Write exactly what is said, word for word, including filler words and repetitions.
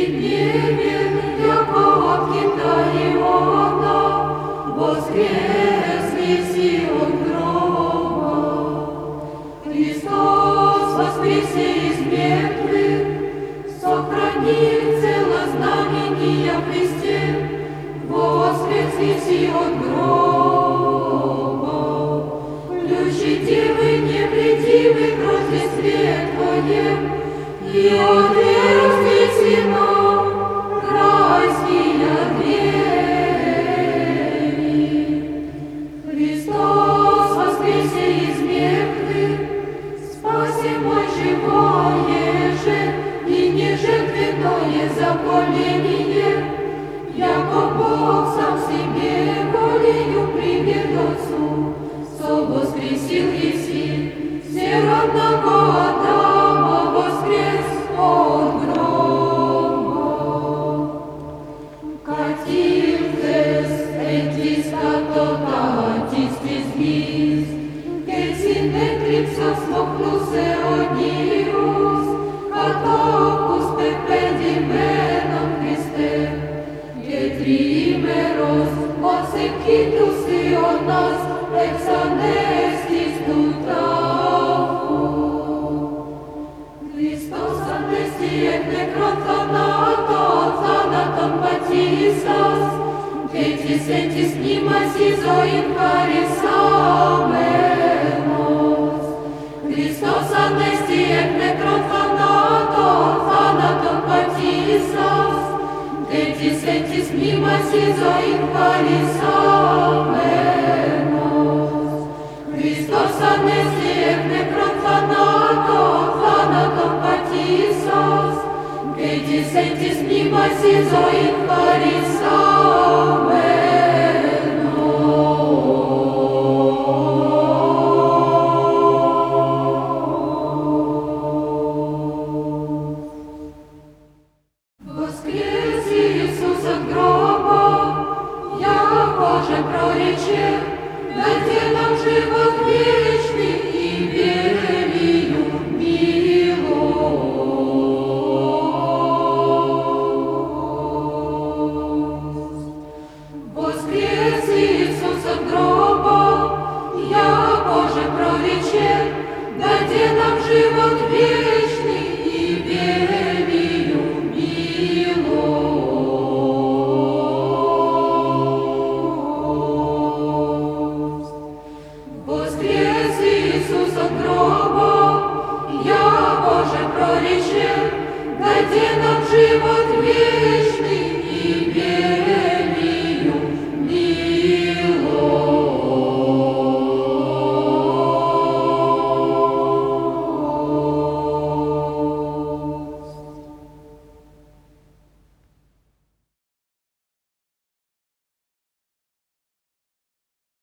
дневе, яко от Китая Иона, воскрес Мессия от гроба. Христос воскресе из мертвых, сохранит цело знамения в Христе, воскрес Мессия от гроба. Ключи девы невредимы в Рождестве Твоем, и отверзлись нам райские двери. Христос воскресе из мертвых, спаси мой живое же и нежертвенное заколение, яко Бог сам себе волею привет Отцу, со воскресил Еси, все родного Адама воскрес от гроба. Κατήλθες εν της κατωτάτης της γης, και συνέτριψος μοχλούσε ο Νίους, κατόχους πεπαιδημένον Χριστέ, και τριήμερος ως εκείτους Ιωνάς εξανέστης του τάφου. Χριστός ανέστη εκ νεκρών θανάτω, θάνατον πατήσας, και της εν της μνήμας η ζωήν χαρισάμενος. Χριστός ανέστη εκ νεκρών θανάτω, θάνατον πατήσας, και της εν της μνήμας η ζωήν χαρισάμενος. Χριστός ανέστη εκ νεκρών θανάτω, θάνατον πατήσας, και της εν της μνήμας η ζωήν χαρισάμενος. Воскрес Иисус от гроба, яко же прорече, даде нам живот вечный и велию милость. Воскрес Иисус от гроба, яко же прорече, даде нам живот вечный и велию милость. Воскрес Иисус от гроба, яко же прорече, даде нам живот